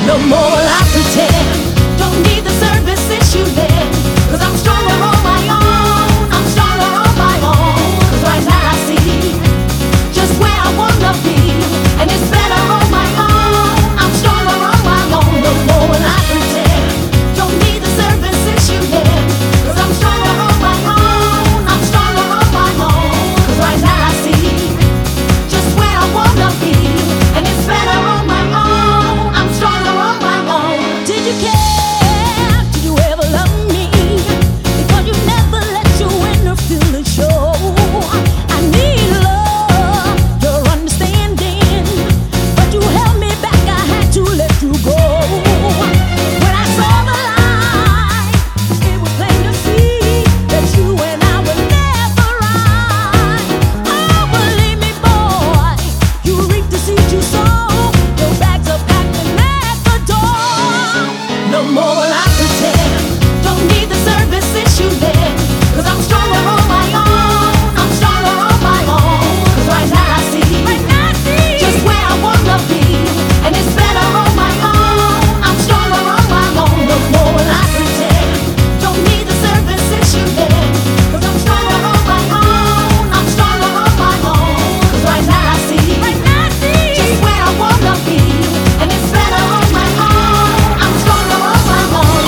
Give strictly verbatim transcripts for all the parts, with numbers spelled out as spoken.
No more will I pretend. Don't need the services you lend. Cause I'm stronger on my own. I'm stronger on my own. Cause right now I see just where I wanna be. And it's better on my own. I'm stronger on my own. No more will I pretend. Don't need the services you lend. Cause I'm stronger on my own. I'm stronger on my own. Cause right now I see just where I wanna be. And it's better on my own. I'm stronger on my own. Did you care? Did you ever love me? Because you never let your inner feelings show. I need love, your understanding, but you held me back. I had to let you go. When I saw the light, it was plain to see that you and I were never right. Oh, believe me, boy, you reaped the seed you sow. Your bags are packed and at the door. No more will I pretend. Don't need the services you lend. Cause I'm stronger on my own. I'm stronger on my own. Cause right now I see just where I wanna be. And it's better on my own. I'm stronger on my own. No more will I pretend. Don't need the services you lend. Cause I'm stronger on my own. I'm stronger on my own. Cause right now I see just where I wanna be. And it's better on my own. I'm stronger on my own.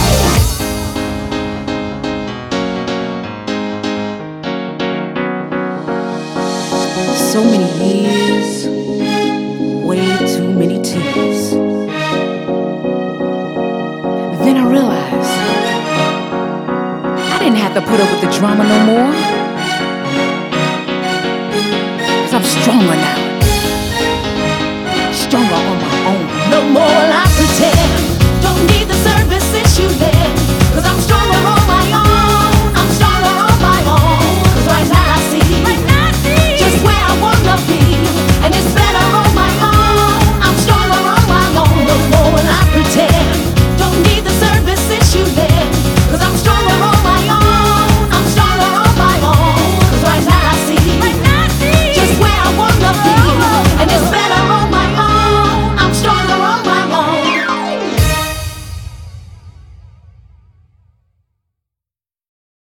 So many years, way too many tears. Then I realized I didn't have to put up with the drama no more. Cause I'm stronger now. Stronger on my own. No more